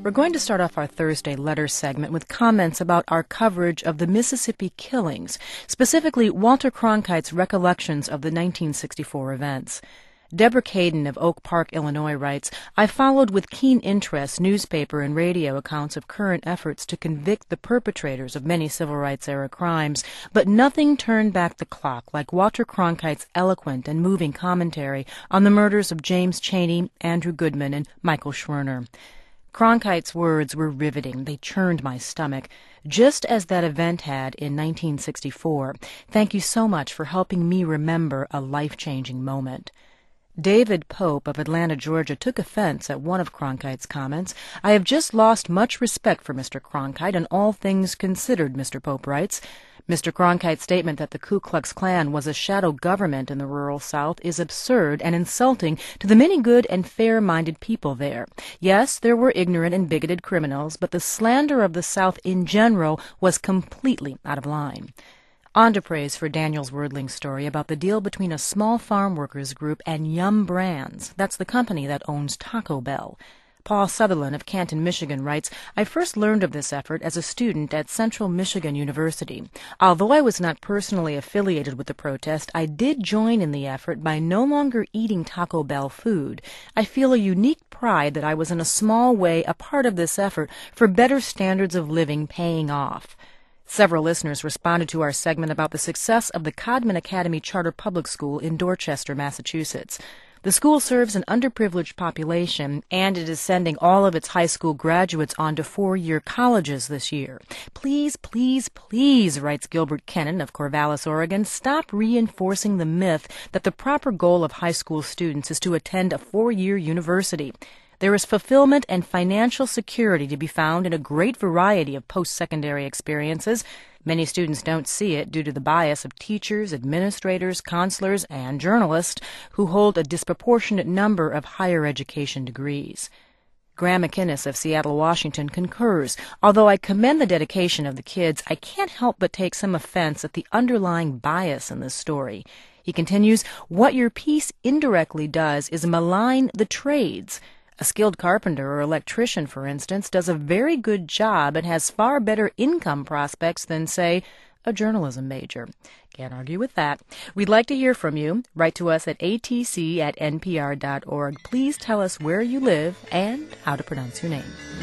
We're going to start off our Thursday letter segment with comments about our coverage of the Mississippi killings, specifically Walter Cronkite's recollections of the 1964 events. Deborah Caden of Oak Park, Illinois writes, I followed with keen interest newspaper and radio accounts of current efforts to convict the perpetrators of many civil rights-era crimes, but nothing turned back the clock like Walter Cronkite's eloquent and moving commentary on the murders of James Chaney, Andrew Goodman, and Michael Schwerner. Cronkite's words were riveting. They churned my stomach, just as that event had in 1964. Thank you so much for helping me remember a life-changing moment. David Pope of Atlanta, Georgia, took offense at one of Cronkite's comments. I have just lost much respect for Mr. Cronkite, and all things considered, Mr. Pope writes. Mr. Cronkite's statement that the Ku Klux Klan was a shadow government in the rural South is absurd and insulting to the many good and fair-minded people there. Yes, there were ignorant and bigoted criminals, but the slander of the South in general was completely out of line. On to praise for Daniel's Wordling story about the deal between a small farm workers group and Yum Brands. That's the company that owns Taco Bell. Paul Sutherland of Canton, Michigan writes, I first learned of this effort as a student at Central Michigan University. Although I was not personally affiliated with the protest, I did join in the effort by no longer eating Taco Bell food. I feel a unique pride that I was in a small way a part of this effort for better standards of living paying off. Several listeners responded to our segment about the success of the Codman Academy Charter Public School in Dorchester, Massachusetts. The school serves an underprivileged population, and it is sending all of its high school graduates on to 4-year colleges this year. Please, please, please, writes Gilbert Kennan of Corvallis, Oregon, stop reinforcing the myth that the proper goal of high school students is to attend a 4-year university. There is fulfillment and financial security to be found in a great variety of post-secondary experiences. Many students don't see it due to the bias of teachers, administrators, counselors, and journalists who hold a disproportionate number of higher education degrees. Graham McInnes of Seattle, Washington concurs. Although I commend the dedication of the kids, I can't help but take some offense at the underlying bias in this story. He continues, what your piece indirectly does is malign the trades. A skilled carpenter or electrician, for instance, does a very good job and has far better income prospects than, say, a journalism major. Can't argue with that. We'd like to hear from you. Write to us at atc@npr.org. Please tell us where you live and how to pronounce your name.